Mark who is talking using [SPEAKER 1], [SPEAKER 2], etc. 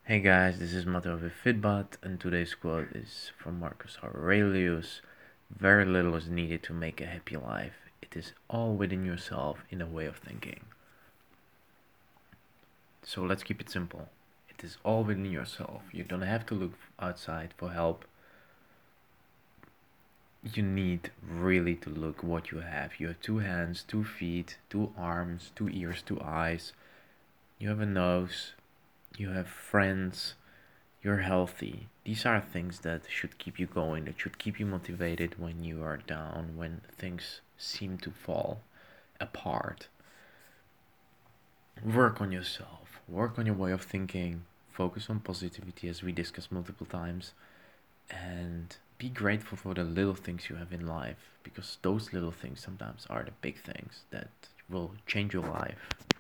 [SPEAKER 1] Hey guys, this is Matteo with Fitbot, and today's quote is from Marcus Aurelius. Very little is needed to make a happy life. It is all within yourself in a way of thinking. So let's keep it simple. It is all within yourself. You don't have to look outside for help. You need really to look what you have. You have two hands, 2 feet, 2 arms, 2 ears, 2 eyes. You have a nose. You have friends. You're healthy. These are things that should keep you going, that should keep you motivated when you are down, when things seem to fall apart. Work on yourself, work on your way of thinking, focus on positivity as we discussed multiple times, and be grateful for the little things you have in life because those little things sometimes are the big things that will change your life.